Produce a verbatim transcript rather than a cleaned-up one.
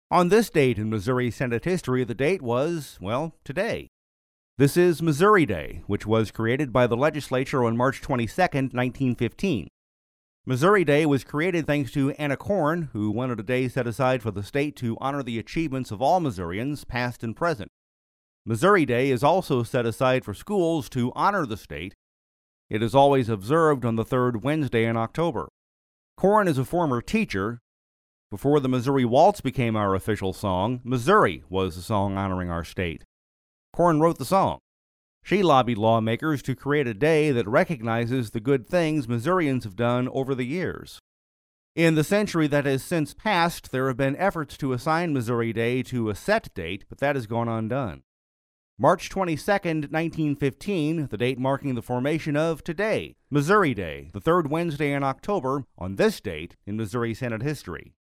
On this date in Missouri Senate history, the date was, well, today. This is Missouri Day, which was created by the legislature on March twenty-second, nineteen fifteen. Missouri Day was created thanks to Anna Corn, who wanted a day set aside for the state to honor the achievements of all Missourians, past and present. Missouri Day is also set aside for schools to honor the state. It is always observed on the third Wednesday in October. Corn is a former teacher. Before the Missouri Waltz became our official song, Missouri was the song honoring our state. Corn wrote the song. She lobbied lawmakers to create a day that recognizes the good things Missourians have done over the years. In the century that has since passed, there have been efforts to assign Missouri Day to a set date, but that has gone undone. March twenty-second, nineteen fifteen, the date marking the formation of today, Missouri Day, the third Wednesday in October, on this date in Missouri Senate history.